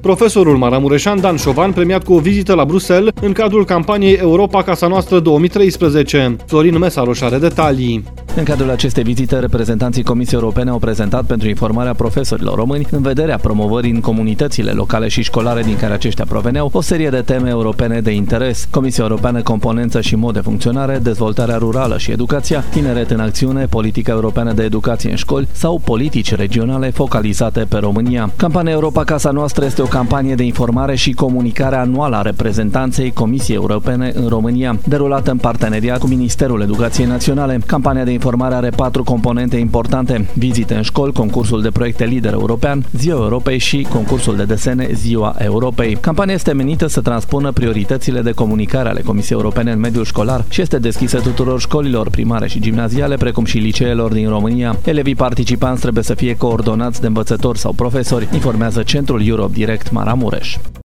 Profesorul maramureșan Dan Șovan, premiat cu o vizită la Bruxelles în cadrul campaniei Europa Casa Noastră 2013. Florin Mesaroș are detalii. În cadrul acestei vizite, reprezentanții Comisiei Europene au prezentat pentru informarea profesorilor români, în vederea promovării în comunitățile locale și școlare din care aceștia proveneau, o serie de teme europene de interes: Comisia Europeană, componență și mod de funcționare, dezvoltarea rurală și educația, tineret în acțiune, politica europeană de educație în școli sau politici regionale focalizate pe România. Campania Europa Casa Noastră este o campanie de informare și comunicare anuală a reprezentanței Comisiei Europene în România, derulată în parteneriat cu Ministerul Educației Naționale. Campania de informare are 4 componente importante: vizite în școli, concursul de proiecte lider european, Ziua Europei și concursul de desene Ziua Europei. Campania este menită să transpună prioritățile de comunicare ale Comisiei Europene în mediul școlar și este deschisă tuturor școlilor primare și gimnaziale, precum și liceelor din România. Elevii participanți trebuie să fie coordonați de învățători sau profesori, informează Centrul Europe Direct Maramureș.